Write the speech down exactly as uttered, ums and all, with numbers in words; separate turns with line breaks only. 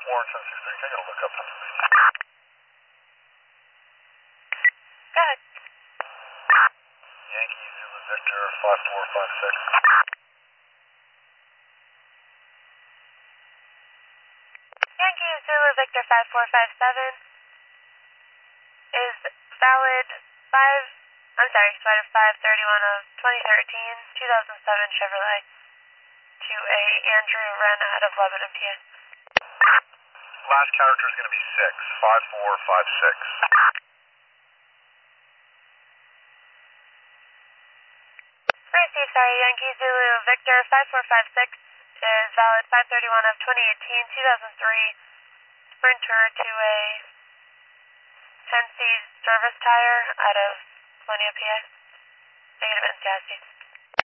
Warren ten six three, can I get a lookup time, please?
Go ahead.
Yankee Zulu Victor five four five six.
Yankee Zulu Victor five four five seven is valid five. I'm sorry, flight of five thirty-one of twenty thirteen, two thousand seven Chevrolet to a Andrew Wren out of Lebanon, P A.
Last character is going to be six, five four five six.
Receive, sorry, Yankee Zulu Victor five four five six is valid five thirty-one of twenty eighteen, two thousand three Sprinter to a Hensey service tire out of Colonia, P A. Negative N C I C.